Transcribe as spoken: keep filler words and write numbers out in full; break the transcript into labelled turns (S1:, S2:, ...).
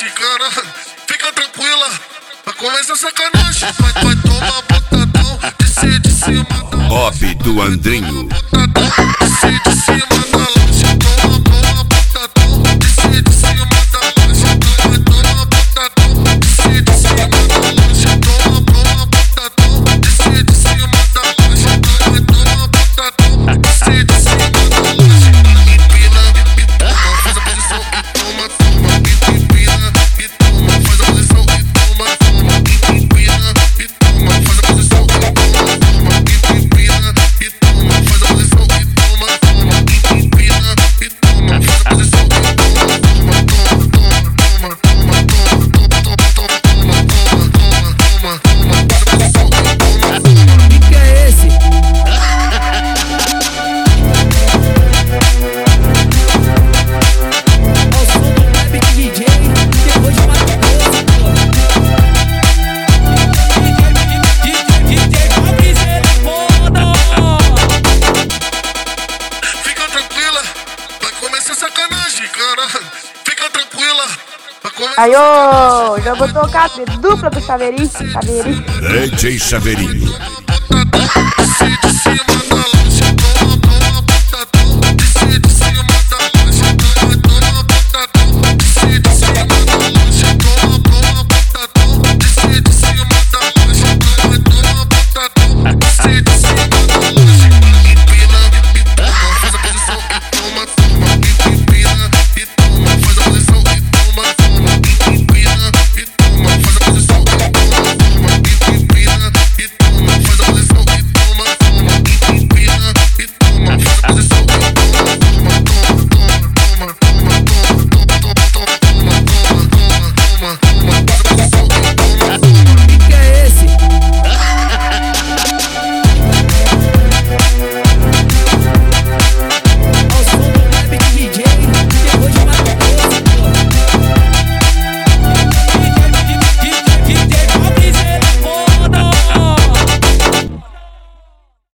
S1: sacanagem, caralho. Fica tranquila, vai começar sacanagem. Vai, vai tomar botadão, descer de cima da
S2: Hobby do Andrinho.
S1: botadão, descer de cima da lancha. Toma, toma botadão, descer de cima da lancha. Toma, toma botadão, descer de cima da lancha. Toma, toma botadão, descer de cima da lancha. Toma, toma botadão, descer de cima da lancha. Empina e toma, faz a posição e toma, toma. Empina e toma, faz a posição e toma, toma. Empina e toma, faz a posição e toma, toma. Empina e toma, faz a posição e toma, toma. Empina e toma, faz a posição e toma, toma, toma, toma, toma, toma, toma, toma, toma, toma, toma, toma, faz a posição e toma, toma.
S3: Que que é esse? Ao som do Web D J, depois de Mato Grosso, pô. D J, D J, Fabrício foda!
S1: Fica tranquila, vai começar sacanagem, caralho. Fica tranquila, vai começar.
S4: Aí, ô, já vou tocar a dupla do Chaveirinho, Chaveirinho.
S2: D J Chaveirinho.